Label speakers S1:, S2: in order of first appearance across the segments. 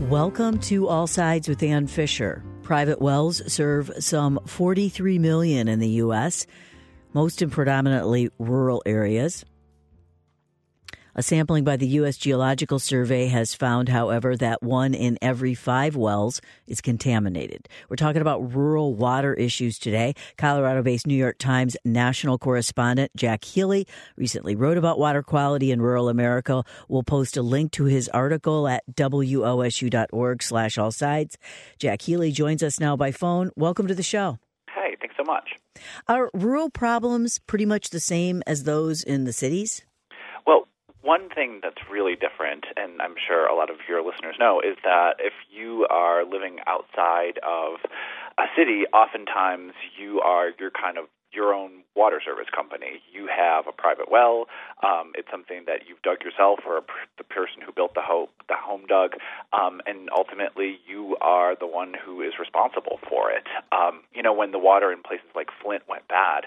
S1: Welcome to All Sides with Ann Fisher. Private wells serve some 43 million in the U.S., most in predominantly rural areas. A sampling by the U.S. Geological Survey has found, however, that 1 in every 5 wells is contaminated. We're talking about rural water issues today. Colorado-based New York Times national correspondent Jack Healy recently wrote about water quality in rural America. We'll post a link to his article at wosu.org/allsides. Jack Healy joins us now by phone. Welcome to the show.
S2: Hey, thanks so much.
S1: Are rural problems pretty much the same as those in the cities?
S2: Well, one thing that's really different, and I'm sure a lot of your listeners know, is that if you are living outside of a city, oftentimes you're kind of your own water service company. You have a private well. It's something that you've dug yourself, or the person who built the home dug, and ultimately you are the one who is responsible for it. When the water in places like Flint went bad,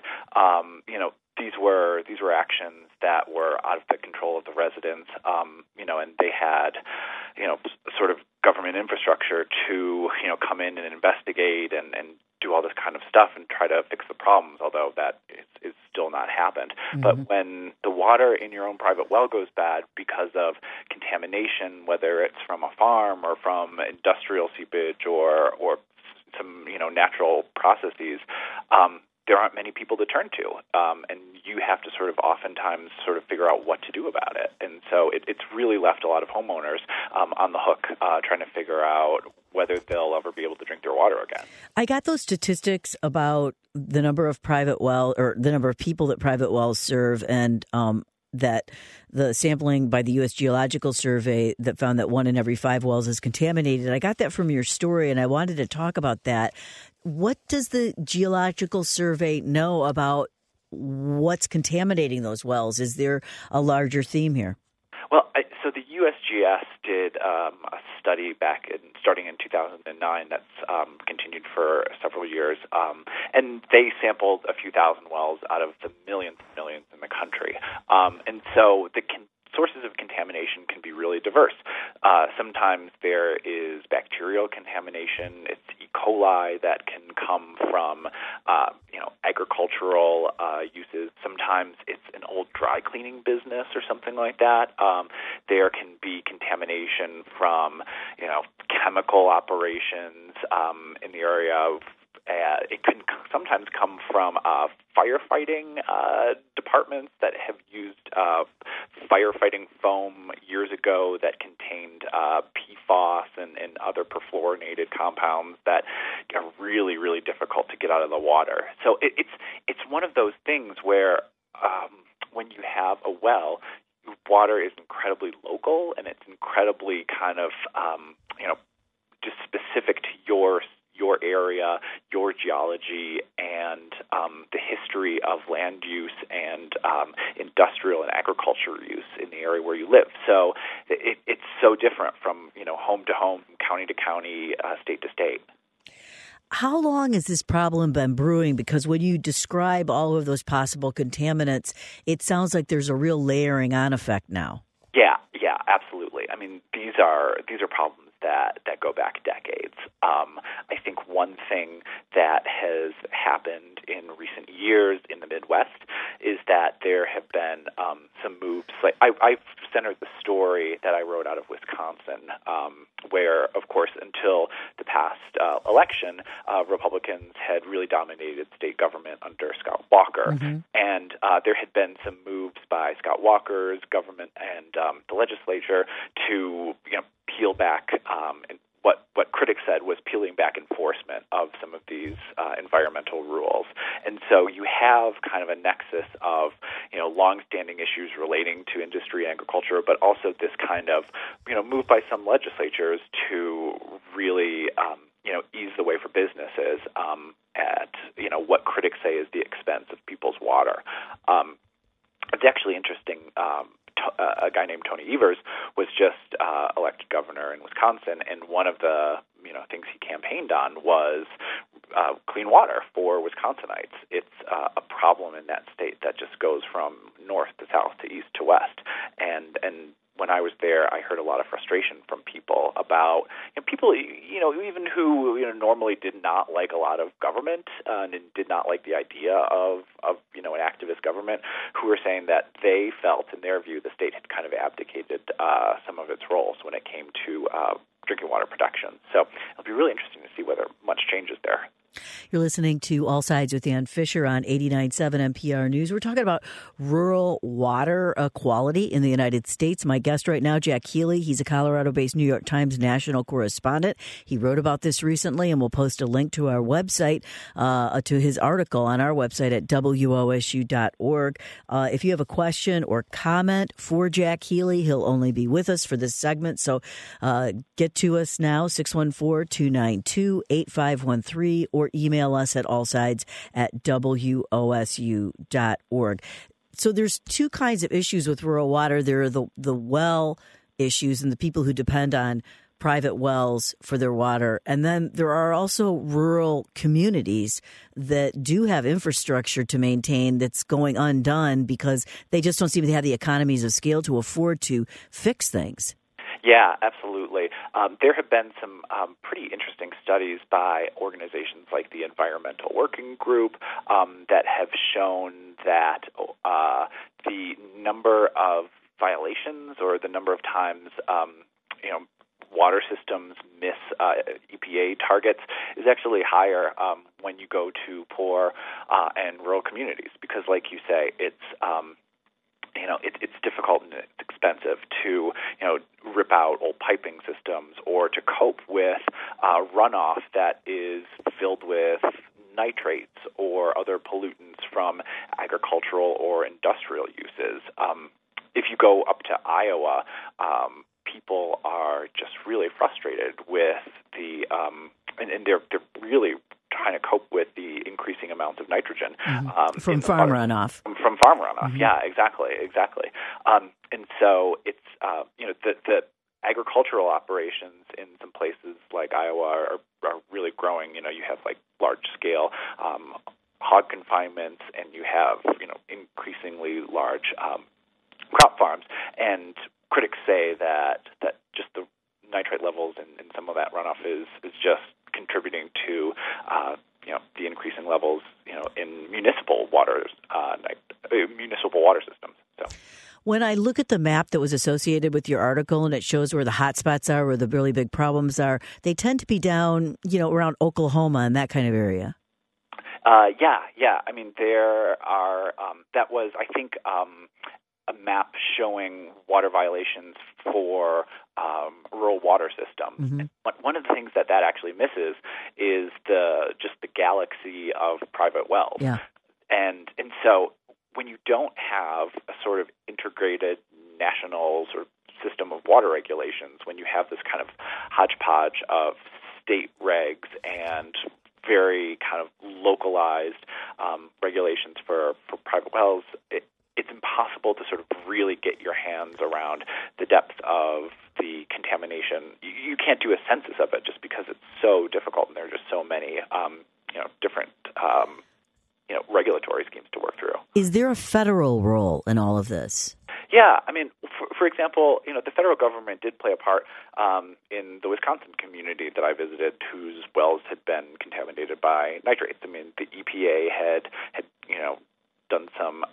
S2: these were actions that were out of the control of the residents, and they had, sort of government infrastructure to, come in and investigate and do all this kind of stuff and try to fix the problems, although that is still not happened. Mm-hmm. But when the water in your own private well goes bad because of contamination, whether it's from a farm or from industrial seepage or some, natural processes, there aren't many people to turn to, and you have to oftentimes figure out what to do about it. And so it's really left a lot of homeowners on the hook trying to figure out whether they'll ever be able to drink their water again.
S1: I got those statistics about the number of private well, or the number of people that private wells serve, and that the sampling by the U.S. Geological Survey that found that 1 in every 5 wells is contaminated. I got that from your story, and I wanted to talk about that. What does the Geological Survey know about what's contaminating those wells? Is there a larger theme here?
S2: Well, so the USGS did a study starting in 2009 that's continued for several years, and they sampled a few thousand wells out of the millions and millions in the country. And so the sources of contamination can be really diverse. Sometimes there is bacterial contamination. It's E. coli that can come from, agricultural uses. Sometimes it's an old dry cleaning business or something like that. There can be contamination from, chemical operations in the area of. It can sometimes come from firefighting departments that have used firefighting foam years ago that contained PFAS and other perfluorinated compounds that are really, really difficult to get out of the water. So it's one of those things where when you have a well, water is incredibly local, and it's incredibly kind of just specific to your area, your geology, and the history of land use and industrial and agriculture use in the area where you live. So it's so different from home to home, county to county, state to state.
S1: How long has this problem been brewing? Because when you describe all of those possible contaminants, it sounds like there's a real layering on effect now.
S2: Yeah, absolutely. I mean, these are problems that go back decades. I think one thing that has happened in recent years in the Midwest is that there have been some moves. Like I've centered the story that I wrote out of Wisconsin, where, of course, until the past election, Republicans had really dominated state government under Scott Walker. Mm-hmm. And there had been some moves by Scott Walker's government and the legislature to peel back and what critics said was peeling back enforcement of some of these environmental rules. And so you have kind of a nexus of, longstanding issues relating to industry and agriculture, but also this kind of, move by some legislatures to really, ease the way for businesses at, what critics say is the expense of people's water. It's actually interesting. A guy named Tony Evers was just elected governor in Wisconsin, and one of the things he campaigned on was clean water for Wisconsinites. It's a problem in that state that just goes from north to south to east to west, and when I was there, I heard a lot of frustration from people about people, even who normally did not like a lot of government and did not like the idea of an activist government, who were saying that they felt, in their view, the state had kind of abdicated some of its roles when it came to drinking water production. So it'll be really interesting to see whether much changes there.
S1: You're listening to All Sides with Ann Fisher on 89.7 NPR News. We're talking about rural water quality in the United States. My guest right now, Jack Healy. He's a Colorado-based New York Times national correspondent. He wrote about this recently, and we'll post a link to our website, to his article on our website at WOSU.org. If you have a question or comment for Jack Healy, he'll only be with us for this segment. So get to us now, 614-292-8513, or email us at allsides@wosu.org. So there's two kinds of issues with rural water. There are the well issues and the people who depend on private wells for their water. And then there are also rural communities that do have infrastructure to maintain that's going undone because they just don't seem to have the economies of scale to afford to fix things.
S2: Yeah, absolutely. There have been some pretty interesting studies by organizations like the Environmental Working Group that have shown that the number of violations or the number of times water systems miss EPA targets is actually higher when you go to poor and rural communities because, like you say, it's difficult and it's expensive to rip out old piping systems or to cope with runoff that is filled with nitrates or other pollutants from agricultural or industrial uses. If you go up to Iowa, people are just really frustrated with the and they're really trying to cope with the increasing amounts of nitrogen
S1: from farm runoff.
S2: From farm runoff, yeah, exactly. And so it's the agricultural operations in some places like Iowa are really growing. You have like large scale hog confinements, and you have increasingly large crop farms. And critics say that just the nitrate levels in some of that runoff is just contributing to the increasing levels in municipal water systems. So.
S1: When I look at the map that was associated with your article and it shows where the hot spots are, where the really big problems are, they tend to be down, around Oklahoma and that kind of area.
S2: Yeah. I mean, there are. That was, I think, a map showing water violations for rural water systems. Mm-hmm. One of the things that actually misses is the galaxy of private wells.
S1: Yeah.
S2: And so when you don't have a sort of integrated national sort of system of water regulations, when you have this kind of hodgepodge of state regs and very kind of localized regulations for private wells, it's impossible to sort of really get your hands around the depth of the contamination. You can't do a census of it just because it's so difficult, and there are just so many different regulatory schemes to work through.
S1: Is there a federal role in all of this?
S2: Yeah, I mean, for example, the federal government did play a part in the Wisconsin community that I visited, whose wells had been contaminated by nitrates. I mean, the EPA had done some.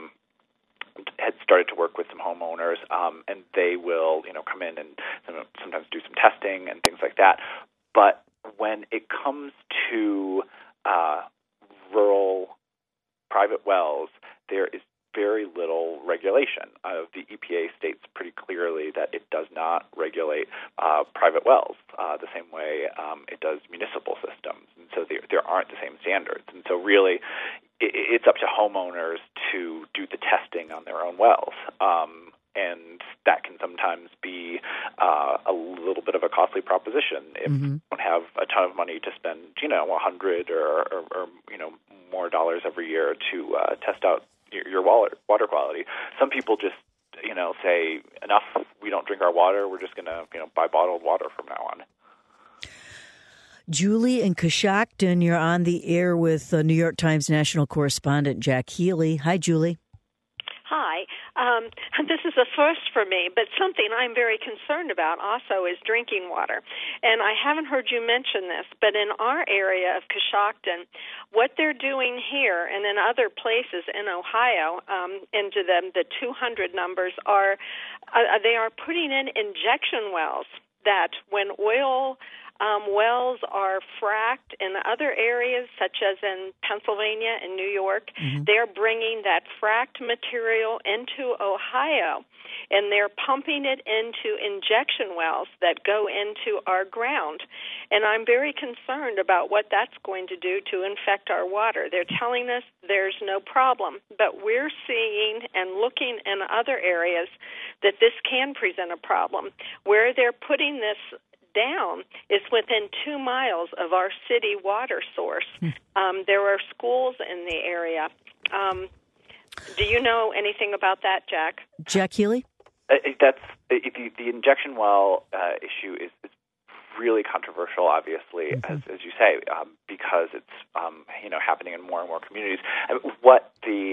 S2: Had started to work with some homeowners, and they will, come in and sometimes do some testing and things like that. But when it comes to rural private wells, there is very little regulation. The EPA states pretty clearly that it does not regulate private wells the same way it does municipal systems. And so there aren't the same standards. And so really, it's up to homeowners to do the testing on their own wells. And that can sometimes be a little bit of a costly proposition if you don't have a ton of money to spend, $100 or more dollars every year to test out your water quality. Some people just, say, enough, we don't drink our water, we're just going to, buy bottled water from now on.
S1: Julie in Coshocton, you're on the air with New York Times national correspondent Jack Healy. Hi, Julie.
S3: Hi. This is a first for me, but something I'm very concerned about also is drinking water. And I haven't heard you mention this, but in our area of Coshocton, what they're doing here and in other places in Ohio, into the 200 numbers, are they are putting in injection wells that when oil wells are fracked in other areas, such as in Pennsylvania and New York, they're bringing that fracked material into Ohio, and they're pumping it into injection wells that go into our ground. And I'm very concerned about what that's going to do to infect our water. They're telling us there's no problem, but we're seeing and looking in other areas that this can present a problem. Where they're putting this down is within 2 miles of our city water source. There are schools in the area. Do you know anything about that, Jack?
S1: Jack Healy?
S2: That's the injection well issue is really controversial, obviously, as you say, because it's happening in more and more communities. What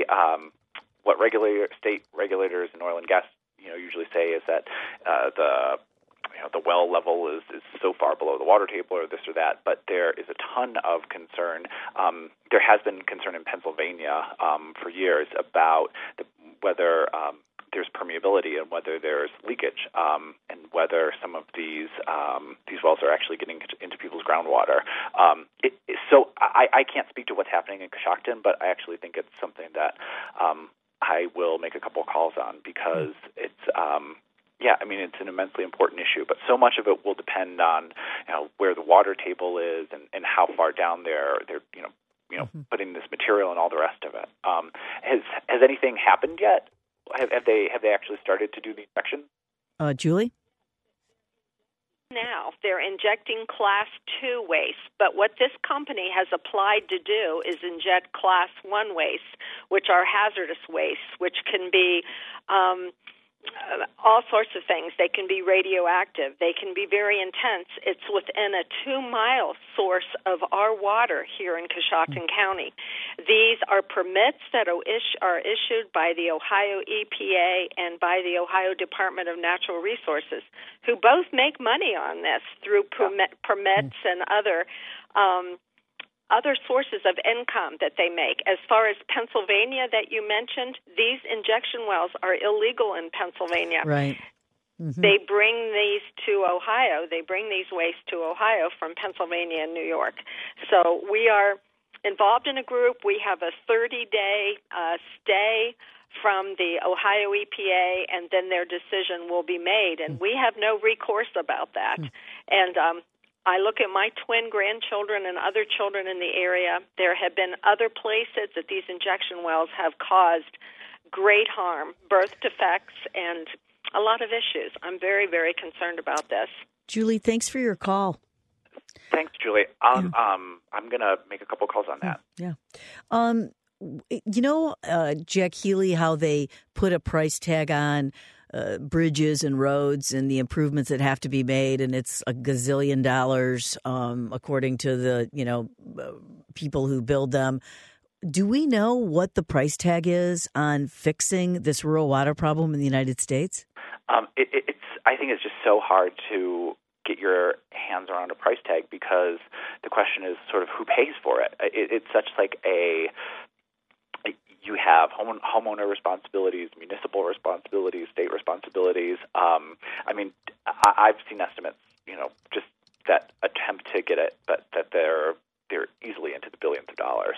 S2: state regulators in oil and gas usually say is that the well level is so far below the water table or this or that, but there is a ton of concern. There has been concern in Pennsylvania for years about whether there's permeability and whether there's leakage, and whether some of these wells are actually getting into people's groundwater. So I can't speak to what's happening in Coshocton, but I actually think it's something that I will make a couple of calls on because it's it's an immensely important issue, but so much of it will depend on where the water table is and how far down they're putting this material and all the rest of it. Has anything happened yet? Have they actually started to do the inspection?
S1: Julie?
S3: Now they're injecting Class 2 waste, but what this company has applied to do is inject Class 1 waste, which are hazardous waste, which can be all sorts of things. They can be radioactive. They can be very intense. It's within a 2-mile source of our water here in Coshocton County. These are permits that are issued by the Ohio EPA and by the Ohio Department of Natural Resources, who both make money on this through permits and other sources of income that they make. As far as Pennsylvania that you mentioned, these injection wells are illegal in Pennsylvania.
S1: Right.
S3: They bring these to Ohio. They bring these wastes to Ohio from Pennsylvania and New York. So we are involved in a group. We have a 30-day stay from the Ohio EPA, and then their decision will be made. And we have no recourse about that. And I look at my twin grandchildren and other children in the area. There have been other places that these injection wells have caused great harm, birth defects, and a lot of issues. I'm very, very concerned about this.
S1: Julie, thanks for your call.
S2: Thanks, Julie. I'm going to make a couple calls on that.
S1: Yeah. Jack Healy, how they put a price tag on bridges and roads and the improvements that have to be made, and it's $1 gazillion according to the people who build them. Do we know what the price tag is on fixing this rural water problem in the United States?
S2: I think it's just so hard to get your hands around a price tag because the question is sort of who pays for it. It's such like you have homeowner responsibilities, municipal responsibilities, state responsibilities. I've seen estimates, just that attempt to get it, but that they're easily into the billions of dollars.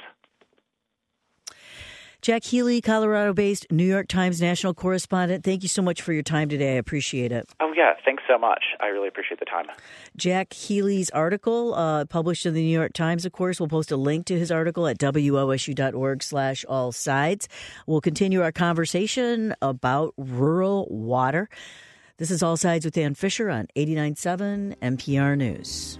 S1: Jack Healy, Colorado-based New York Times national correspondent. Thank you so much for your time today. I appreciate it.
S2: Oh, yeah. Thanks so much. I really appreciate the time.
S1: Jack Healy's article, published in the New York Times, of course. We'll post a link to his article at wosu.org/allsides. We'll continue our conversation about rural water. This is All Sides with Dan Fisher on 89.7 NPR News.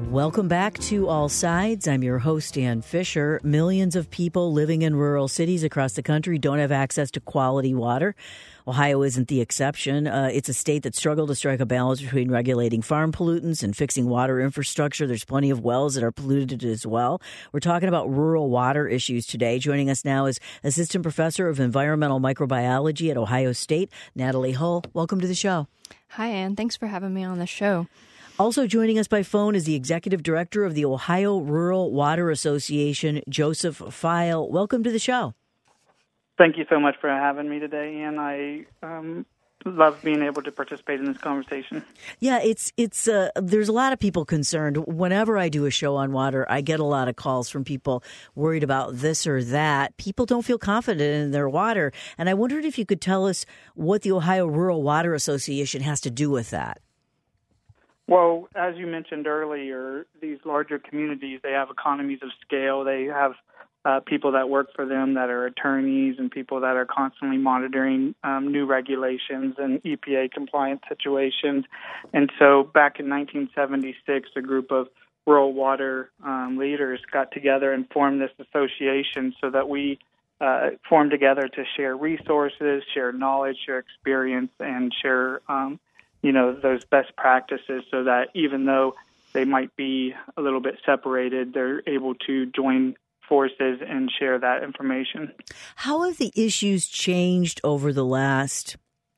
S1: Welcome back to All Sides. I'm your host, Ann Fisher. Millions of people living in rural cities across the country don't have access to quality water. Ohio isn't the exception. It's a state that struggled to strike a balance between regulating farm pollutants and fixing water infrastructure. There's plenty of wells that are polluted as well. We're talking about rural water issues today. Joining us now is Assistant Professor of Environmental Microbiology at Ohio State, Natalie Hull. Welcome to the show.
S4: Hi, Ann. Thanks for having me on the show.
S1: Also joining us by phone is the Executive Director of the Ohio Rural Water Association, Joseph Feil. Welcome to the show.
S5: Thank you so much for having me today, and I love being able to participate in this conversation.
S1: Yeah, it's there's a lot of people concerned. Whenever I do a show on water, I get a lot of calls from people worried about this or that. People don't feel confident in their water, and I wondered if you could tell us what the Ohio Rural Water Association has to do with that.
S5: Well, as you mentioned earlier, these larger communities, they have economies of scale. They have people that work for them that are attorneys and people that are constantly monitoring new regulations and EPA compliance situations. And so back in 1976, a group of rural water leaders got together and formed this association so that we formed together to share resources, share knowledge, share experience, and share those best practices so that even though they might be a little bit separated, they're able to join forces and share that information.
S1: How have the issues changed over the last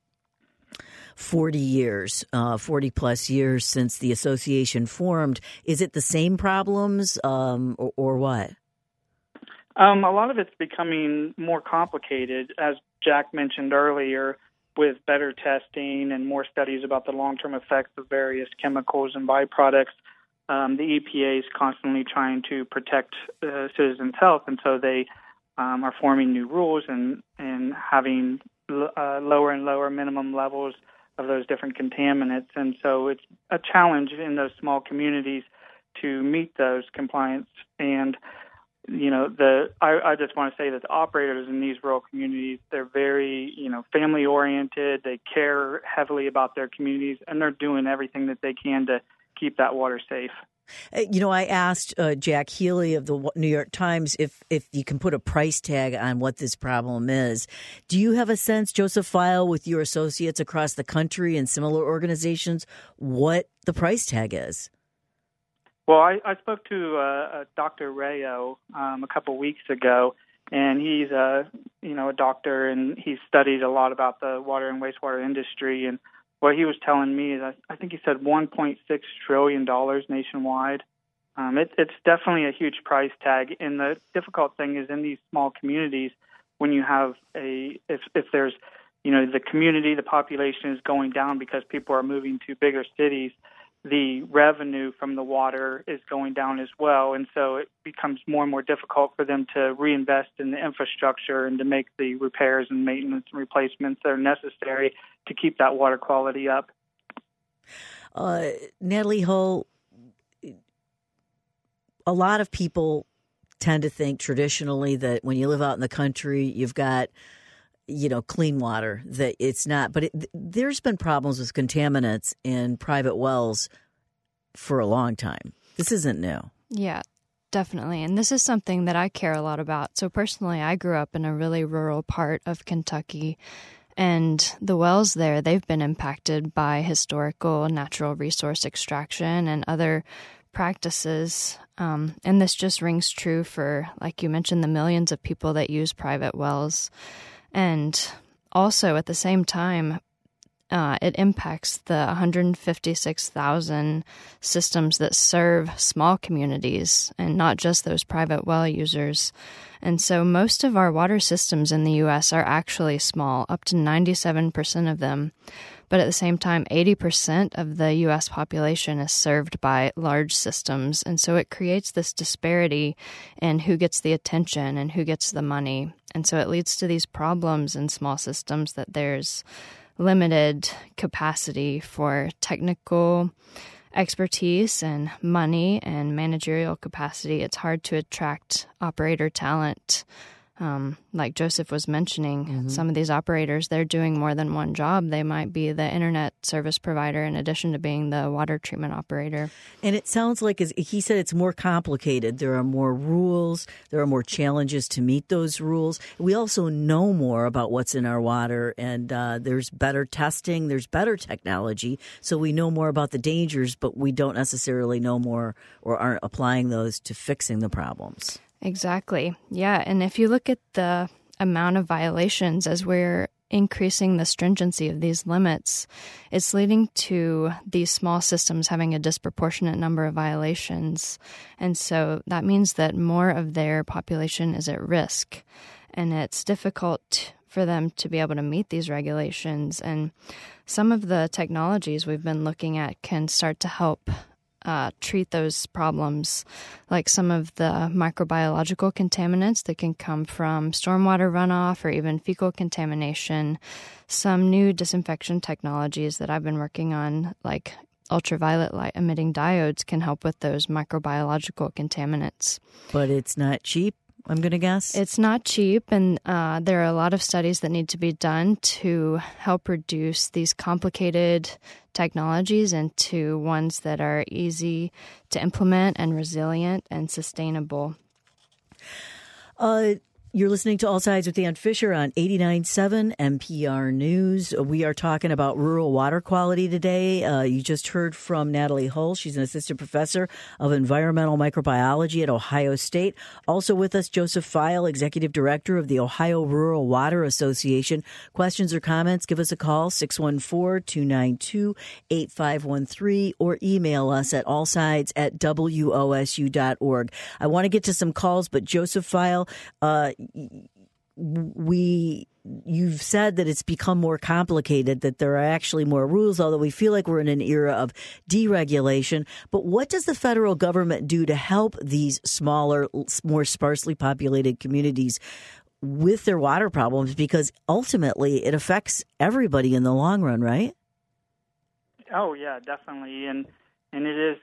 S1: 40 years, 40 plus years since the association formed? Is it the same problems or what?
S5: A lot of it's becoming more complicated, as Jack mentioned earlier, with better testing and more studies about the long-term effects of various chemicals and byproducts. The EPA is constantly trying to protect citizens' health, and so they are forming new rules and having lower and lower minimum levels of those different contaminants. And so it's a challenge in those small communities to meet those compliance. And I just want to say that the operators in these rural communities, they're very family-oriented. They care heavily about their communities, and they're doing everything that they can to keep that water safe.
S1: I asked Jack Healy of the New York Times if you can put a price tag on what this problem is. Do you have a sense, Joseph Feil, with your associates across the country and similar organizations, what the price tag is?
S5: Well, I spoke to Dr. Rayo a couple weeks ago, and he's a doctor, and he's studied a lot about the water and wastewater industry. And what he was telling me is, I think he said $1.6 trillion nationwide. It's definitely a huge price tag. And the difficult thing is in these small communities, when you have if there's, the community, the population is going down because people are moving to bigger cities, the revenue from the water is going down as well. And so it becomes more and more difficult for them to reinvest in the infrastructure and to make the repairs and maintenance and replacements that are necessary to keep that water quality up.
S1: Natalie Hull, a lot of people tend to think traditionally that when you live out in the country, you've got clean water, that it's not. But there's been problems with contaminants in private wells for a long time. This isn't new. Yeah,
S4: definitely. And this is something that I care a lot about. So personally, I grew up in a really rural part of Kentucky, and the wells there, they've been impacted by historical natural resource extraction and other practices. And this just rings true for, like you mentioned, the millions of people that use private wells. And also, at the same time, it impacts the 156,000 systems that serve small communities and not just those private well users. And so most of our water systems in the U.S. are actually small, up to 97% of them. But at the same time, 80% of the U.S. population is served by large systems. And so it creates this disparity in who gets the attention and who gets the money. And so it leads to these problems in small systems that there's limited capacity for technical expertise and money and managerial capacity. It's hard to attract operator talent like Joseph was mentioning, some of these operators, they're doing more than one job. They might be the internet service provider in addition to being the water treatment operator.
S1: And it sounds like, as he said, it's more complicated. There are more rules. There are more challenges to meet those rules. We also know more about what's in our water, and there's better testing. There's better technology. So we know more about the dangers, but we don't necessarily know more or aren't applying those to fixing the problems.
S4: Exactly. Yeah. And if you look at the amount of violations as we're increasing the stringency of these limits, it's leading to these small systems having a disproportionate number of violations. And so that means that more of their population is at risk. And it's difficult for them to be able to meet these regulations. And some of the technologies we've been looking at can start to help treat those problems, like some of the microbiological contaminants that can come from stormwater runoff or even fecal contamination. Some new disinfection technologies that I've been working on, like ultraviolet light emitting diodes, can help with those microbiological contaminants.
S1: But it's not cheap, I'm going to guess?
S4: It's not cheap, and there are a lot of studies that need to be done to help reduce these complicated technologies into ones that are easy to implement and resilient and sustainable.
S1: You're listening to All Sides with Dan Fisher on 89.7 NPR News. We are talking about rural water quality today. You just heard from Natalie Hull. She's an assistant professor of environmental microbiology at Ohio State. Also with us, Joseph Feil, executive director of the Ohio Rural Water Association. Questions or comments, give us a call, 614-292-8513, or email us at allsides@wosu.org. I want to get to some calls, but Joseph Feil, you've said that it's become more complicated, that there are actually more rules, although we feel like we're in an era of deregulation. But what does the federal government do to help these smaller, more sparsely populated communities with their water problems? Because ultimately it affects everybody in the long run, right?
S5: Oh, yeah, definitely. And it is,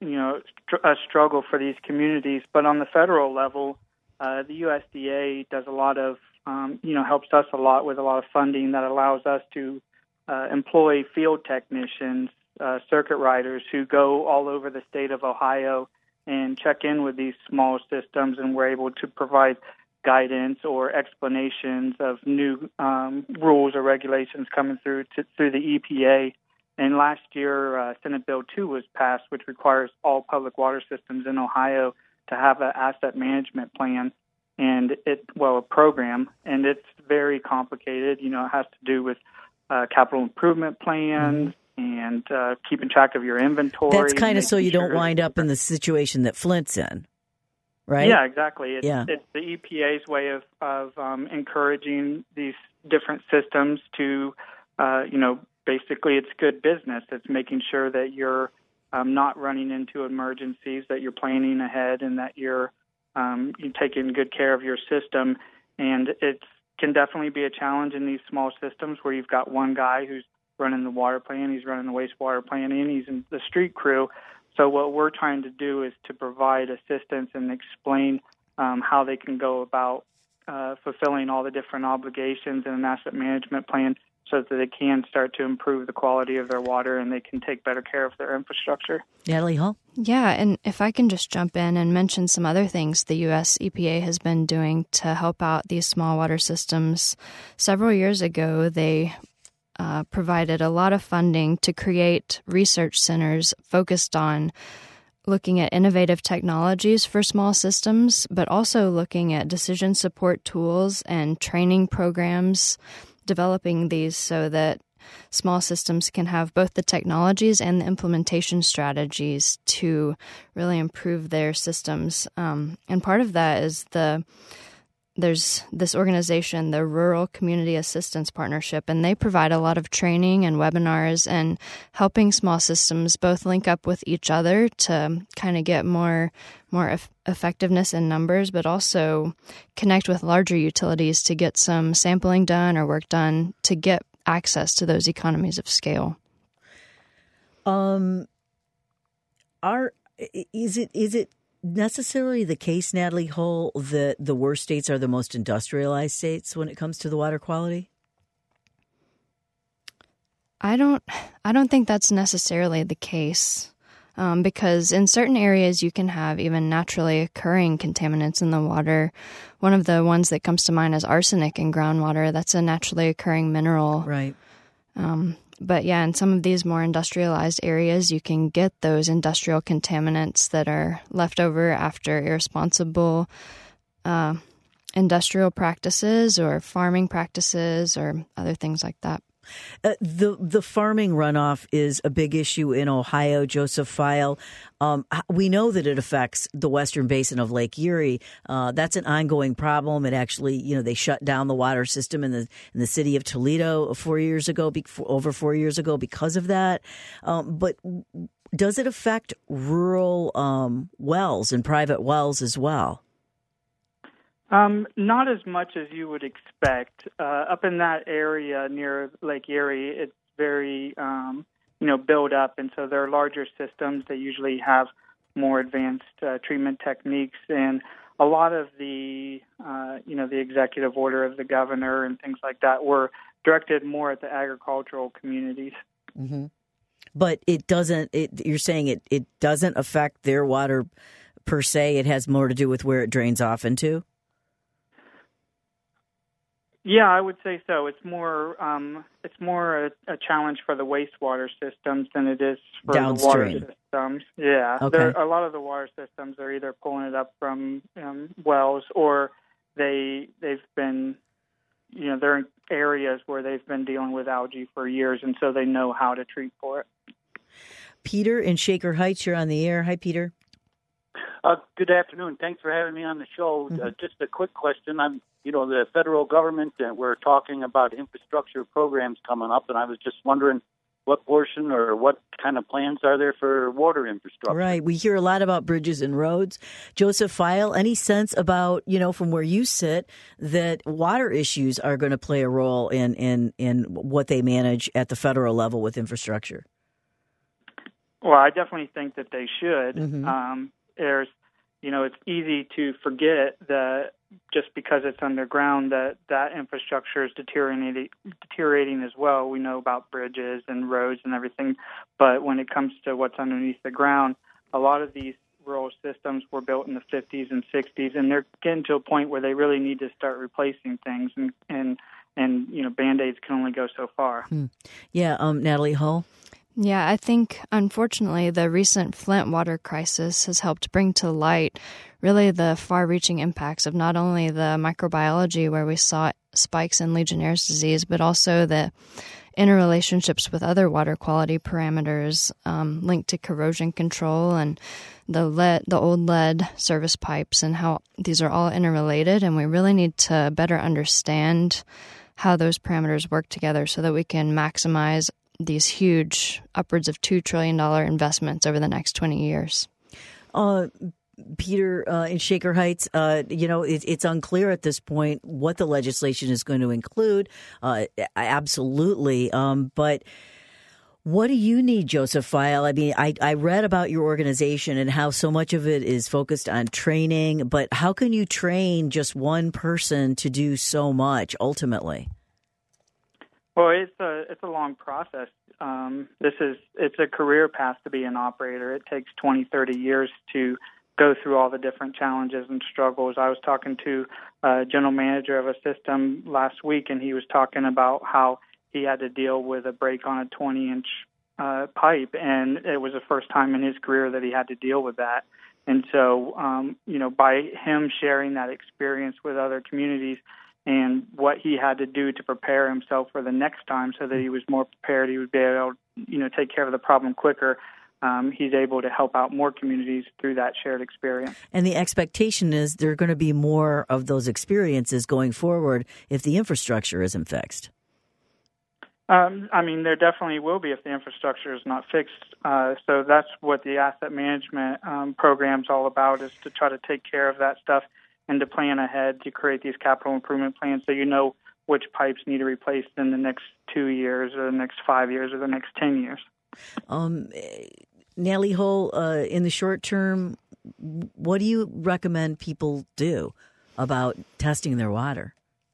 S5: a struggle for these communities. But on the federal level, the USDA does a lot of, helps us a lot with a lot of funding that allows us to employ field technicians, circuit riders who go all over the state of Ohio and check in with these small systems, and we're able to provide guidance or explanations of new rules or regulations coming through the EPA. And last year, Senate Bill 2 was passed, which requires all public water systems in Ohio to have an asset management plan and a program, and it's very complicated. It has to do with capital improvement plans and keeping track of your inventory.
S1: That's kind of so you don't wind up in the situation that Flint's in, right?
S5: Yeah, exactly. It's the EPA's way of encouraging these different systems to, basically it's good business. It's making sure that you're not running into emergencies, that you're planning ahead, and that you're taking good care of your system. And it can definitely be a challenge in these small systems where you've got one guy who's running the water plant, he's running the wastewater plant, and he's in the street crew. So what we're trying to do is to provide assistance and explain how they can go about fulfilling all the different obligations in an asset management plan, so that they can start to improve the quality of their water and they can take better care of their infrastructure.
S1: Natalie Hull?
S4: Yeah, and if I can just jump in and mention some other things the U.S. EPA has been doing to help out these small water systems. Several years ago, they provided a lot of funding to create research centers focused on looking at innovative technologies for small systems, but also looking at decision support tools and training programs, developing these so that small systems can have both the technologies and the implementation strategies to really improve their systems. And part of that is there's this organization, the Rural Community Assistance Partnership, and they provide a lot of training and webinars and helping small systems both link up with each other to kind of get more effectiveness in numbers, but also connect with larger utilities to get some sampling done or work done to get access to those economies of scale.
S1: necessarily the case, Natalie Hull, that the worst states are the most industrialized states when it comes to the water quality?
S4: I don't think that's necessarily the case, because in certain areas you can have even naturally occurring contaminants in the water. One of the ones that comes to mind is arsenic in groundwater. That's a naturally occurring mineral.
S1: Right.
S4: But yeah, in some of these more industrialized areas, you can get those industrial contaminants that are left over after irresponsible industrial practices or farming practices or other things like that.
S1: The farming runoff is a big issue in Ohio, Joseph Feil. We know that it affects the western basin of Lake Erie. That's an ongoing problem. It actually, they shut down the water system in the city of Toledo over 4 years ago because of that. But does it affect rural wells and private wells as well?
S5: Not as much as you would expect. Up in that area near Lake Erie, it's very, built up, and so there are larger systems that usually have more advanced treatment techniques, and a lot of the, the executive order of the governor and things like that were directed more at the agricultural communities.
S1: Mm-hmm. But it doesn't. You're saying it doesn't affect their water per se. It has more to do with where it drains off into.
S5: Yeah, I would say so. It's more a challenge for the wastewater systems than it is for
S1: downstream.
S5: The water systems. Yeah,
S1: okay.
S5: A lot of the water systems are either pulling it up from wells, or they've been, they're in areas where they've been dealing with algae for years, and so they know how to treat for it.
S1: Peter in Shaker Heights, you're on the air. Hi, Peter.
S6: Good afternoon. Thanks for having me on the show.
S1: Mm-hmm.
S6: Just a quick question. The federal government, we're talking about infrastructure programs coming up, and I was just wondering what portion or what kind of plans are there for water infrastructure?
S1: Right. We hear a lot about bridges and roads. Joseph Feil, any sense about, from where you sit, that water issues are going to play a role in what they manage at the federal level with infrastructure?
S5: Well, I definitely think that they should.
S1: Mm-hmm.
S5: It's easy to forget that just because it's underground that infrastructure is deteriorating as well. We know about bridges and roads and everything, but when it comes to what's underneath the ground, a lot of these rural systems were built in the 50s and 60s, and they're getting to a point where they really need to start replacing things, and Band-Aids can only go so far.
S1: Yeah, Natalie Hull?
S4: Yeah, I think, unfortunately, the recent Flint water crisis has helped bring to light really the far-reaching impacts of not only the microbiology, where we saw spikes in Legionnaire's disease, but also the interrelationships with other water quality parameters linked to corrosion control and the old lead service pipes, and how these are all interrelated. And we really need to better understand how those parameters work together so that we can maximize these huge, upwards of $2 trillion investments over the next 20 years.
S1: Peter, in Shaker Heights, it's unclear at this point what the legislation is going to include. Absolutely. But what do you need, Joseph Feil? I mean, I read about your organization and how so much of it is focused on training, but how can you train just one person to do so much ultimately?
S5: Well, it's a long process. It's a career path to be an operator. It takes 20, 30 years to go through all the different challenges and struggles. I was talking to a general manager of a system last week, and he was talking about how he had to deal with a break on a 20-inch pipe, and it was the first time in his career that he had to deal with that. And so, by him sharing that experience with other communities, and what he had to do to prepare himself for the next time so that he was more prepared, he would be able to, take care of the problem quicker. He's able to help out more communities through that shared experience.
S1: And the expectation is there are going to be more of those experiences going forward if the infrastructure isn't fixed.
S5: There definitely will be if the infrastructure is not fixed. So that's what the asset management program's all about, is to try to take care of that stuff and to plan ahead to create these capital improvement plans so you know which pipes need to be replaced in the next 2 years or the next 5 years or the next 10 years.
S1: Natalie Hull, in the short term, what do you recommend people do about testing their water?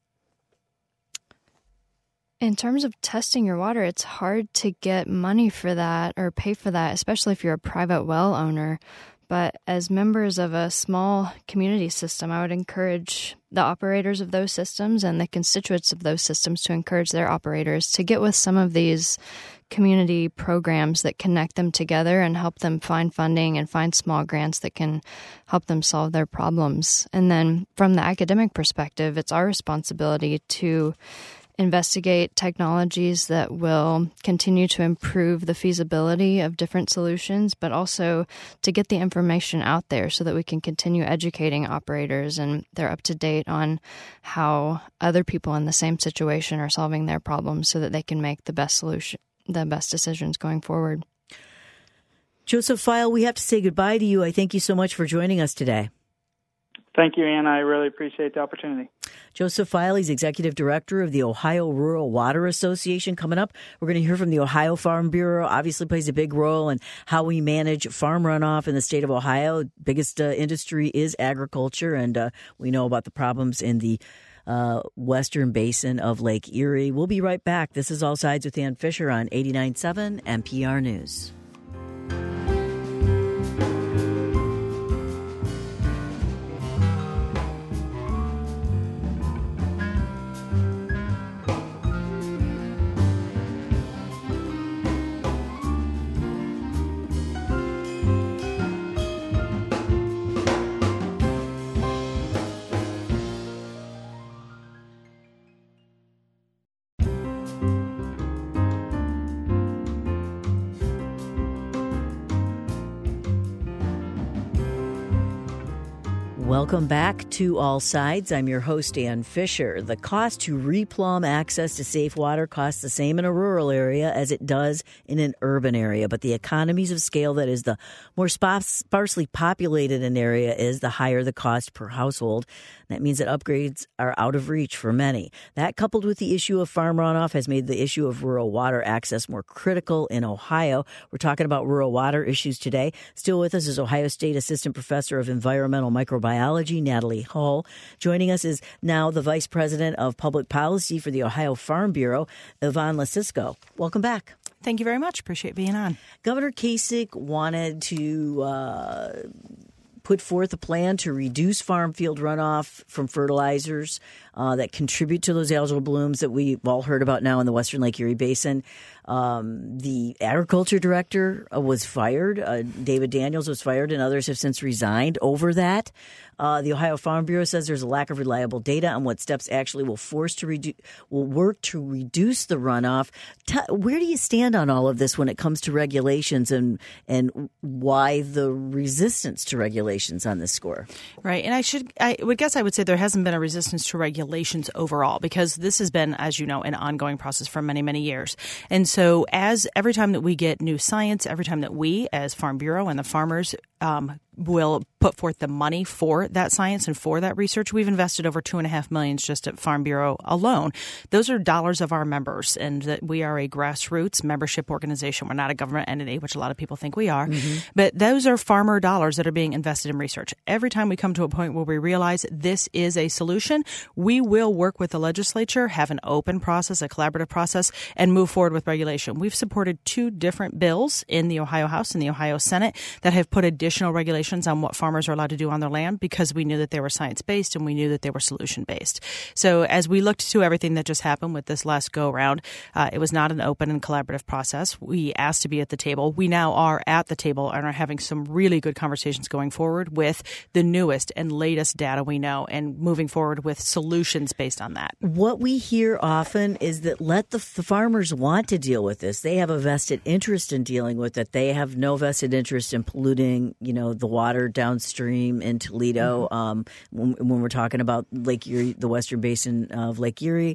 S4: In terms of testing your water, it's hard to get money for that or pay for that, especially if you're a private well owner. But as members of a small community system, I would encourage the operators of those systems and the constituents of those systems to encourage their operators to get with some of these community programs that connect them together and help them find funding and find small grants that can help them solve their problems. And then from the academic perspective, it's our responsibility to investigate technologies that will continue to improve the feasibility of different solutions, but also to get the information out there so that we can continue educating operators and they're up to date on how other people in the same situation are solving their problems so that they can make the best solution, the best decisions going forward.
S1: Joseph Feil, we have to say goodbye to you. I thank you so much for joining us today.
S5: Thank you, Anna. I really appreciate the opportunity.
S1: Joseph Feil, he's Executive Director of the Ohio Rural Water Association. Coming up, we're going to hear from the Ohio Farm Bureau. Obviously plays a big role in how we manage farm runoff in the state of Ohio. Biggest industry is agriculture, and we know about the problems in the western basin of Lake Erie. We'll be right back. This is All Sides with Ann Fisher on 89.7 NPR News. Welcome back to All Sides. I'm your host, Ann Fisher. The cost to replumb access to safe water costs the same in a rural area as it does in an urban area. But the economies of scale that is the more sparsely populated an area is, the higher the cost per household. That means that upgrades are out of reach for many. That, coupled with the issue of farm runoff, has made the issue of rural water access more critical in Ohio. We're talking about rural water issues today. Still with us is Ohio State Assistant Professor of Environmental Microbiology, Natalie Hull. Joining us is now the Vice President of Public Policy for the Ohio Farm Bureau, Yvonne Lasisco. Welcome back.
S7: Thank you very much. Appreciate being on.
S1: Governor Kasich wanted to put forth a plan to reduce farm field runoff from fertilizers that contribute to those algal blooms that we've all heard about now in the Western Lake Erie Basin. The agriculture director was fired. David Daniels was fired, and others have since resigned over that. The Ohio Farm Bureau says there's a lack of reliable data on what steps actually will work to reduce the runoff. Where do you stand on all of this when it comes to regulations, and why the resistance to regulations on this score?
S7: Right, and I would say there hasn't been a resistance to regulations overall, because this has been, as you know, an ongoing process for many, many years. And so every time that we get new science, every time that we as Farm Bureau and the farmers will put forth the money for that science and for that research. We've invested over $2.5 million just at Farm Bureau alone. Those are dollars of our members, and that we are a grassroots membership organization. We're not a government entity, which a lot of people think we are. Mm-hmm. But those are farmer dollars that are being invested in research. Every time we come to a point where we realize this is a solution, we will work with the legislature, have an open process, a collaborative process, and move forward with regulation. We've supported 2 different bills in the Ohio House and the Ohio Senate that have put additional regulations on what farmers are allowed to do on their land, because we knew that they were science-based and we knew that they were solution-based. So as we looked to everything that just happened with this last go-around, it was not an open and collaborative process. We asked to be at the table. We now are at the table and are having some really good conversations going forward with the newest and latest data we know, and moving forward with solutions based on that.
S1: What we hear often is that let the farmers want to deal with this. They have a vested interest in dealing with it. They have no vested interest in polluting, the water downstream in Toledo. Mm-hmm. When we're talking about Lake Erie, the western basin of Lake Erie,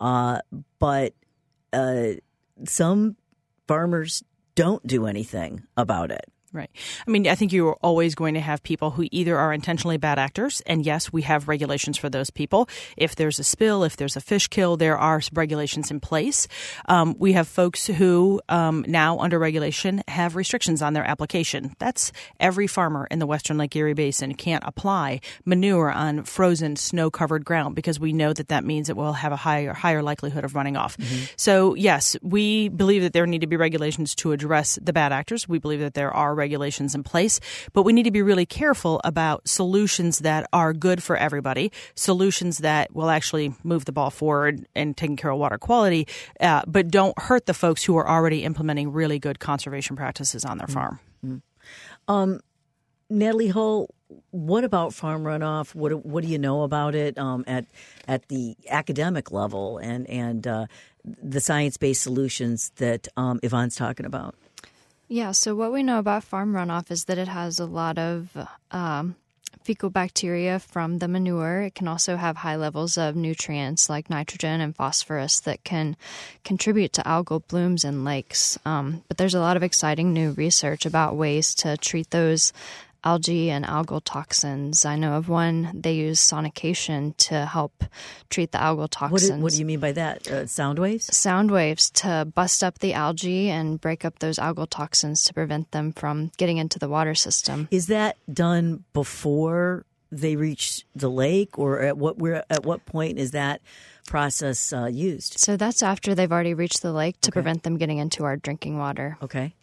S1: but some farmers don't do anything about it.
S7: Right. I mean, I think you're always going to have people who either are intentionally bad actors, and yes, we have regulations for those people. If there's a spill, if there's a fish kill, there are regulations in place. We have folks who now under regulation have restrictions on their application. That's every farmer in the Western Lake Erie Basin can't apply manure on frozen, snow-covered ground because we know that means it will have a higher likelihood of running off. Mm-hmm. So, yes, we believe that there need to be regulations to address the bad actors. We believe that there are regulations in place, but we need to be really careful about solutions that are good for everybody, solutions that will actually move the ball forward and taking care of water quality, but don't hurt the folks who are already implementing really good conservation practices on their farm.
S1: Mm-hmm. Natalie Hull, what about farm runoff? What do you know about it at the academic level and the science-based solutions that Yvonne's talking about?
S4: Yeah, so what we know about farm runoff is that it has a lot of fecal bacteria from the manure. It can also have high levels of nutrients like nitrogen and phosphorus that can contribute to algal blooms in lakes. But there's a lot of exciting new research about ways to treat those algae and algal toxins. I know of one, they use sonication to help treat the algal toxins.
S1: What do you mean by that? Sound waves?
S4: Sound waves to bust up the algae and break up those algal toxins to prevent them from getting into the water system.
S1: Is that done before they reach the lake, or at what point is that process used?
S4: So that's after they've already reached the lake to prevent them getting into our drinking water.
S1: Okay.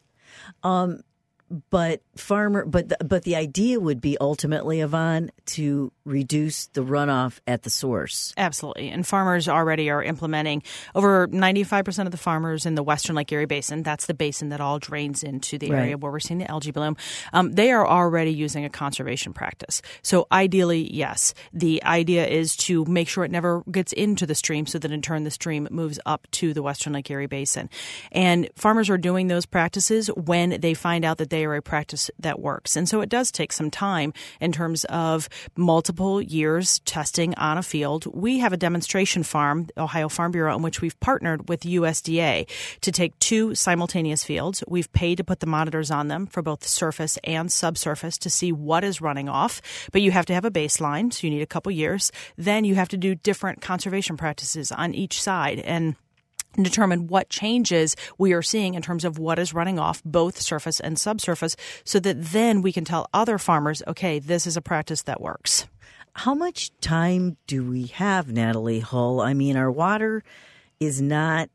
S1: But the idea would be ultimately, Yvonne, to reduce the runoff at the source.
S7: Absolutely. And farmers already are implementing. Over 95% of the farmers in the Western Lake Erie Basin, that's the basin that all drains into the area where we're seeing the algae bloom, they are already using a conservation practice. So ideally, yes, the idea is to make sure it never gets into the stream so that in turn the stream moves up to the Western Lake Erie Basin. And farmers are doing those practices when they find out that they are a practice that works. And so it does take some time in terms of multiple years testing on a field. We have a demonstration farm, Ohio Farm Bureau, in which we've partnered with USDA to take 2 simultaneous fields. We've paid to put the monitors on them for both surface and subsurface to see what is running off. But you have to have a baseline, so you need a couple years. Then you have to do different conservation practices on each side and determine what changes we are seeing in terms of what is running off, both surface and subsurface, so that then we can tell other farmers, okay, this is a practice that works.
S1: How much time do we have, Natalie Hull? I mean, our water is not,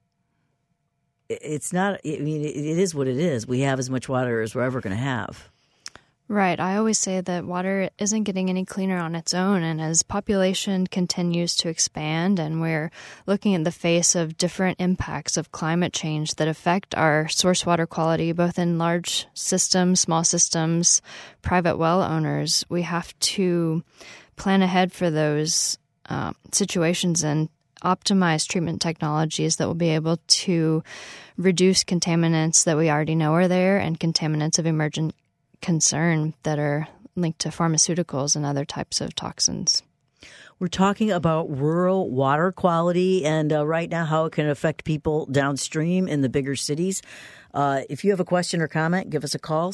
S1: it's not, I mean, it is what it is. We have as much water as we're ever going to have.
S4: Right. I always say that water isn't getting any cleaner on its own. And as population continues to expand and we're looking in the face of different impacts of climate change that affect our source water quality, both in large systems, small systems, private well owners, we have to plan ahead for those situations and optimize treatment technologies that will be able to reduce contaminants that we already know are there and contaminants of emergent concern that are linked to pharmaceuticals and other types of toxins.
S1: We're talking about rural water quality and right now how it can affect people downstream in the bigger cities. If you have a question or comment, give us a call,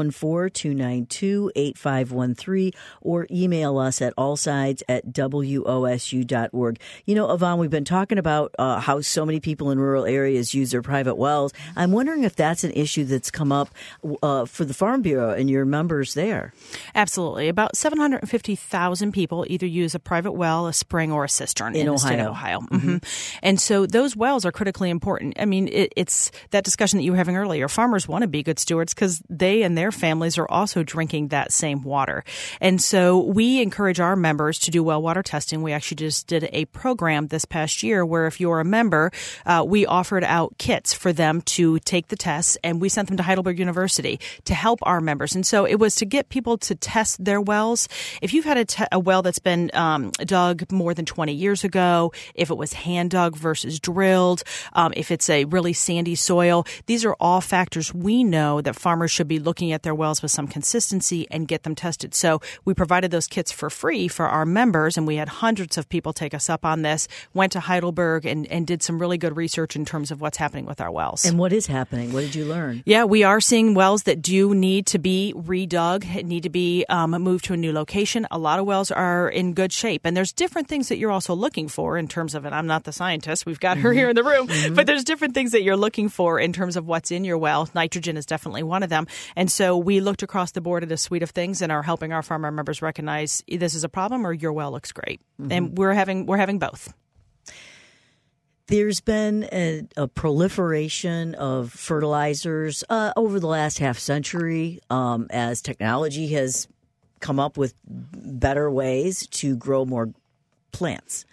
S1: 614-292-8513, or email us at allsides@wosu.org. You know, Yvonne, we've been talking about how so many people in rural areas use their private wells. I'm wondering if that's an issue that's come up for the Farm Bureau and your members there.
S7: Absolutely. About 750,000 people either use a private well, a spring, or a cistern in the state of Ohio. Mm-hmm. And so those wells are critically important. I mean, it's that discussion that you were having earlier. Farmers want to be good stewards because they and their families are also drinking that same water. And so we encourage our members to do well water testing. We actually just did a program this past year where if you're a member, we offered out kits for them to take the tests, and we sent them to Heidelberg University to help our members. And so it was to get people to test their wells. If you've had a well that's been dug more than 20 years ago, if it was hand dug versus drilled, if it's a really sandy soil, these are all factors we know that farmers should be looking at their wells with some consistency and get them tested. So we provided those kits for free for our members, and we had hundreds of people take us up on this, went to Heidelberg and did some really good research in terms of what's happening with our wells.
S1: And what is happening? What did you learn?
S7: Yeah, we are seeing wells that do need to be redug, need to be moved to a new location. A lot of wells are in good shape. And there's different things that you're also looking for in terms of, and I'm not the scientist, we've got her here in the room, but there's different things that you're looking for in terms of what's in your well. Nitrogen is definitely one of them. And so we looked across the board at a suite of things and are helping our farmer members recognize this is a problem or your well looks great. And we're having both.
S1: There's been a proliferation of fertilizers over the last half century as technology has come up with better ways to grow more plants.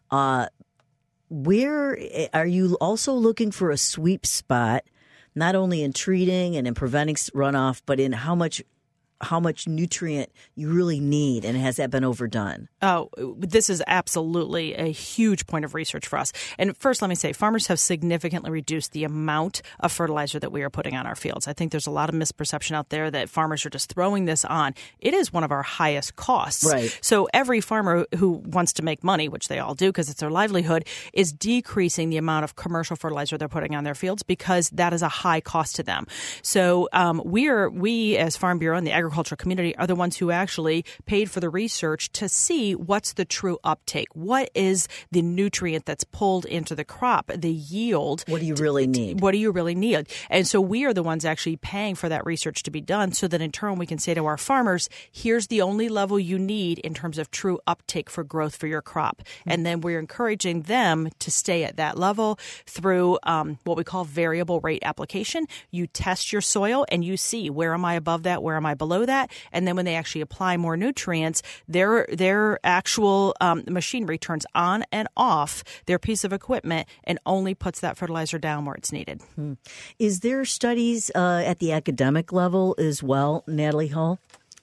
S1: Where are you also looking for a sweet spot, not only in treating and in preventing runoff, but in how much nutrient you really need, and has that been overdone?
S7: Oh, this is absolutely a huge point of research for us. And first, let me say, farmers have significantly reduced the amount of fertilizer that we are putting on our fields. I think there's a lot of misperception out there that farmers are just throwing this on. It is one of our highest costs.
S1: Right.
S7: So every farmer who wants to make money, which they all do because it's their livelihood, is decreasing the amount of commercial fertilizer they're putting on their fields because that is a high cost to them. So we as Farm Bureau and the agricultural community are the ones who actually paid for the research to see what's the true uptake. What is the nutrient that's pulled into the crop, the yield?
S1: What do you really need?
S7: What do you really need? And so we are the ones actually paying for that research to be done so that in turn we can say to our farmers, here's the only level you need in terms of true uptake for growth for your crop. And then we're encouraging them to stay at that level through what we call variable rate application. You test your soil and you see, where am I above that? Where am I below that? And then when they actually apply more nutrients, their actual machinery turns on and off their piece of equipment and only puts that fertilizer down where it's needed.
S1: Is there studies at the academic level as well, Natalie Hull?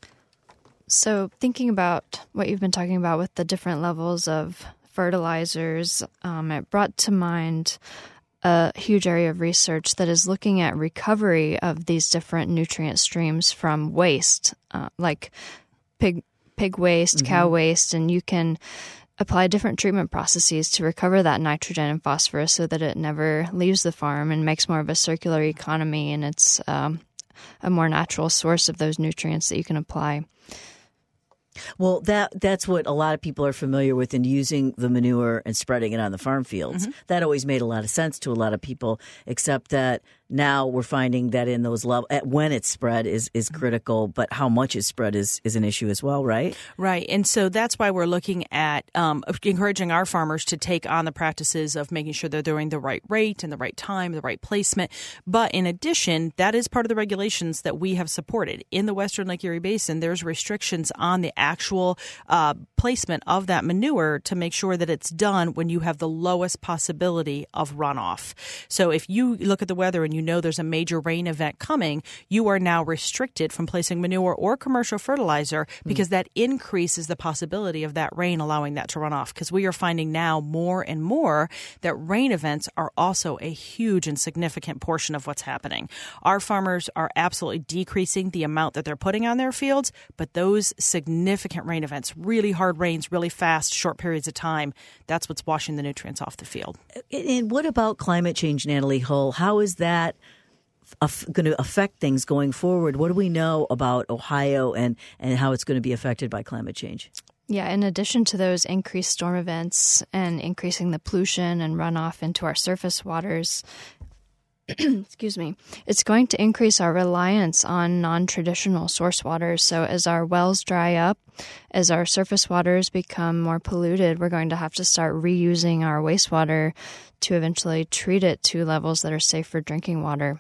S4: So thinking about what you've been talking about with the different levels of fertilizers, it brought to mind a huge area of research that is looking at recovery of these different nutrient streams from waste, like pig waste, cow waste, and you can apply different treatment processes to recover that nitrogen and phosphorus so that it never leaves the farm and makes more of a circular economy, and it's a more natural source of those nutrients that you can apply.
S1: Well, that's what a lot of people are familiar with in using the manure and spreading it on the farm fields. That always made a lot of sense to a lot of people, except that now we're finding that in those levels, when it's spread is critical, but how much is spread is an issue as well, right?
S7: Right. And so that's why we're looking at encouraging our farmers to take on the practices of making sure they're doing the right rate and the right time, the right placement. But in addition, that is part of the regulations that we have supported. In the Western Lake Erie Basin, there's restrictions on the actual placement of that manure to make sure that it's done when you have the lowest possibility of runoff. So if you look at the weather and you know there's a major rain event coming, you are now restricted from placing manure or commercial fertilizer because that increases the possibility of that rain allowing that to run off. Because we are finding now more and more that rain events are also a huge and significant portion of what's happening. Our farmers are absolutely decreasing the amount that they're putting on their fields, but those significant rain events, really hard rains, really fast, short periods of time, that's what's washing the nutrients off the field.
S1: And what about climate change, Natalie Hull? How is that going to affect things going forward? What do we know about Ohio and how it's going to be affected by climate change?
S4: Yeah, in addition to those increased storm events and increasing the pollution and runoff into our surface waters, excuse me, it's going to increase our reliance on non-traditional source waters. So as our wells dry up, as our surface waters become more polluted, we're going to have to start reusing our wastewater to eventually treat it to levels that are safe for drinking water.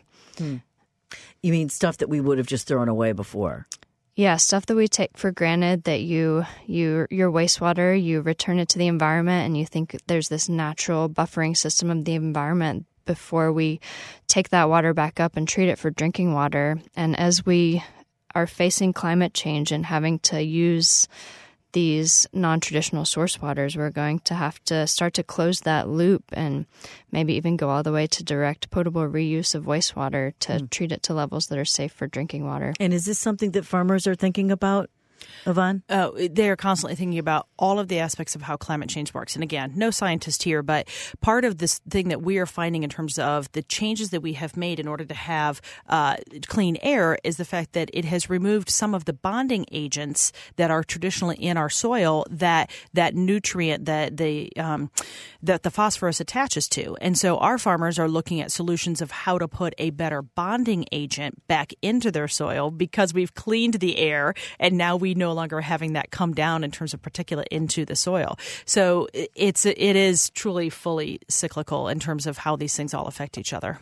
S1: You mean stuff that we would have just thrown away before?
S4: Yeah, stuff that we take for granted, that your wastewater, you return it to the environment and you think there's this natural buffering system of the environment before we take that water back up and treat it for drinking water. And as we are facing climate change and having to use these non-traditional source waters, we're going to have to start to close that loop and maybe even go all the way to direct potable reuse of wastewater to treat it to levels that are safe for drinking water.
S1: And is this something that farmers are thinking about, Yvonne?
S7: They are constantly thinking about all of the aspects of how climate change works. And again, no scientist here, but part of this thing that we are finding in terms of the changes that we have made in order to have clean air is the fact that it has removed some of the bonding agents that are traditionally in our soil that nutrient that the phosphorus attaches to. And so our farmers are looking at solutions of how to put a better bonding agent back into their soil because we've cleaned the air and now we no longer having that come down in terms of particulate into the soil. So it is truly fully cyclical in terms of how these things all affect each other.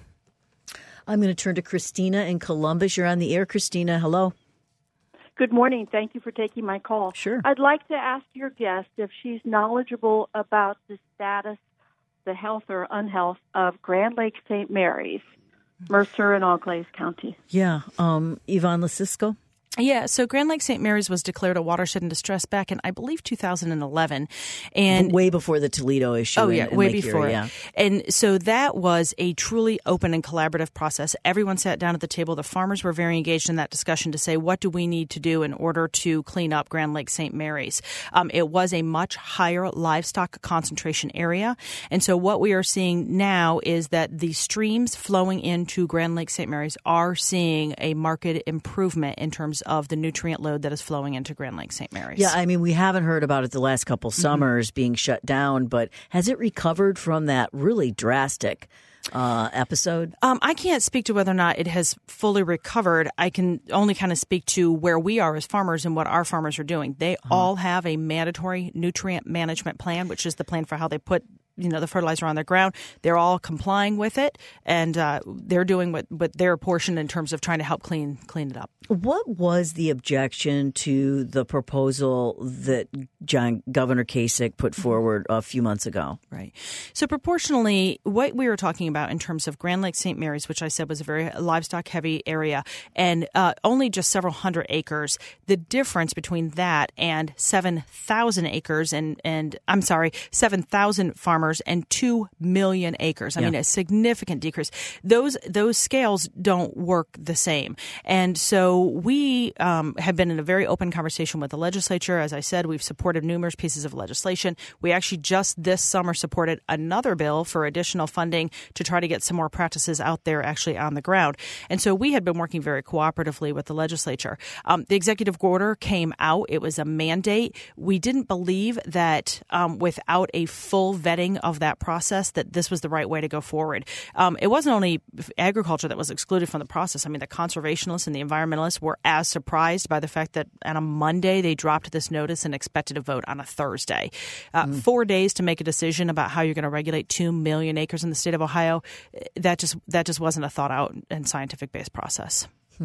S1: I'm going to turn to Christina in Columbus. You're on the air, Christina. Hello.
S8: Good morning. Thank you for taking my call.
S1: Sure.
S8: I'd like to ask your guest if she's knowledgeable about the status, the health or unhealth of Grand Lake St. Mary's, Mercer and Auglaize County.
S1: Yeah. Yvonne Lasisco?
S7: Yeah, so Grand Lake St. Mary's was declared a watershed in distress back in, I believe, 2011. And
S1: way before the Toledo issue.
S7: Way before.
S1: Yeah.
S7: And so that was a truly open and collaborative process. Everyone sat down at the table. The farmers were very engaged in that discussion to say, what do we need to do in order to clean up Grand Lake St. Mary's? It was a much higher livestock concentration area. And so what we are seeing now is that the streams flowing into Grand Lake St. Mary's are seeing a marked improvement in terms of the nutrient load that is flowing into Grand Lake St. Mary's.
S1: Yeah, I mean, we haven't heard about it the last couple summers being shut down, but has it recovered from that really drastic episode?
S7: I can't speak to whether or not it has fully recovered. I can only kind of speak to where we are as farmers and what our farmers are doing. They all have a mandatory nutrient management plan, which is the plan for how they put the fertilizer on their ground. They're all complying with it, and they're doing what their portion in terms of trying to help clean it up.
S1: What was the objection to the proposal that Governor Kasich put forward a few months ago?
S7: Right. So proportionally, what we were talking about in terms of Grand Lake St. Mary's, which I said was a very livestock-heavy area, and only just several hundred acres, the difference between that and 7,000 acres and 7,000 farmers and 2 million acres. I mean, a significant decrease. Those scales don't work the same. And so we have been in a very open conversation with the legislature. As I said, we've supported numerous pieces of legislation. We actually just this summer supported another bill for additional funding to try to get some more practices out there actually on the ground. And so we had been working very cooperatively with the legislature. The executive order came out. It was a mandate. We didn't believe that without a full vetting of that process that this was the right way to go forward. It wasn't only agriculture that was excluded from the process. I mean, the conservationists and the environmentalists were as surprised by the fact that on a Monday they dropped this notice and expected a vote on a Thursday. 4 days to make a decision about how you're going to regulate 2 million acres in the state of Ohio. That just wasn't a thought out and scientific based process.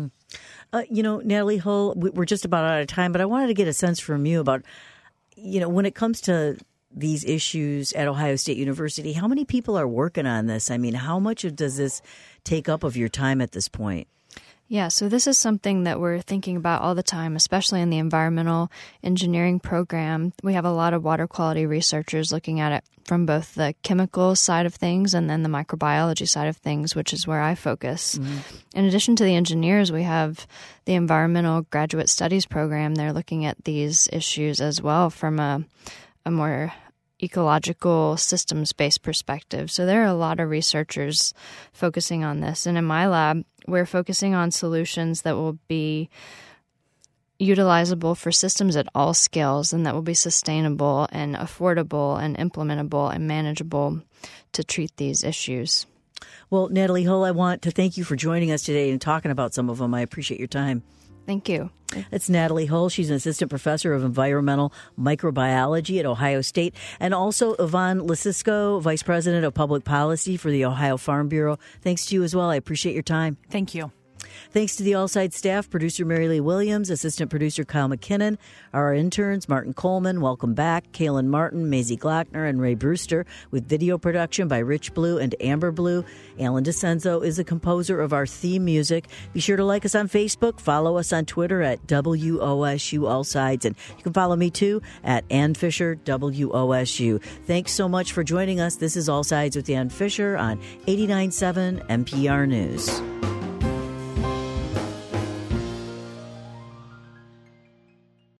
S1: Natalie Hull, we're just about out of time, but I wanted to get a sense from you about, when it comes to these issues at Ohio State University, how many people are working on this? I mean, how much does this take up of your time at this point?
S4: Yeah, so this is something that we're thinking about all the time, especially in the environmental engineering program. We have a lot of water quality researchers looking at it from both the chemical side of things and then the microbiology side of things, which is where I focus. In addition to the engineers, we have the environmental graduate studies program. They're looking at these issues as well from a more ecological systems-based perspective. So there are a lot of researchers focusing on this. And in my lab, we're focusing on solutions that will be utilizable for systems at all scales and that will be sustainable and affordable and implementable and manageable to treat these issues.
S1: Well, Natalie Hull, I want to thank you for joining us today and talking about some of them. I appreciate your time.
S4: Thank you.
S1: That's Natalie Hull. She's an assistant professor of environmental microbiology at Ohio State. And also Yvonne Lasisco, vice president of public policy for the Ohio Farm Bureau. Thanks to you as well. I appreciate your time.
S7: Thank you.
S1: Thanks to the All Sides staff, producer Mary Lee Williams, assistant producer Kyle McKinnon, our interns Martin Coleman, welcome back, Kaylin Martin, Maisie Glockner, and Ray Brewster, with video production by Rich Blue and Amber Blue. Alan DeCenzo is the composer of our theme music. Be sure to like us on Facebook, follow us on Twitter at WOSU All Sides, and you can follow me too at Ann Fisher WOSU. Thanks so much for joining us. This is All Sides with Ann Fisher on 89.7 NPR News.